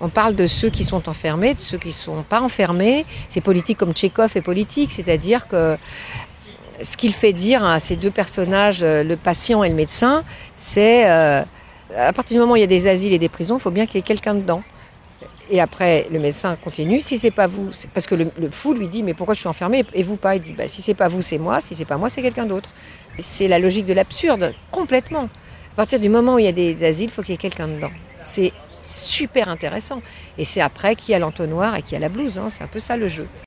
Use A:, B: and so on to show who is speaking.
A: On parle de ceux qui sont enfermés, de ceux qui ne sont pas enfermés. C'est politique comme Tchekhov est politique, c'est-à-dire que ce qu'il fait dire à ces deux personnages, le patient et le médecin, c'est à partir du moment où il y a des asiles et des prisons, il faut bien qu'il y ait quelqu'un dedans. Et après, le médecin continue. Si c'est pas vous, parce que le fou lui dit mais pourquoi je suis enfermé et vous pas? Il dit si c'est pas vous, c'est moi. Si c'est pas moi, c'est quelqu'un d'autre. C'est la logique de l'absurde, complètement. À partir du moment où il y a des asiles, il faut qu'il y ait quelqu'un dedans. C'est super intéressant. Et c'est après qui a l'entonnoir et qui a la blouse. C'est un peu ça le jeu.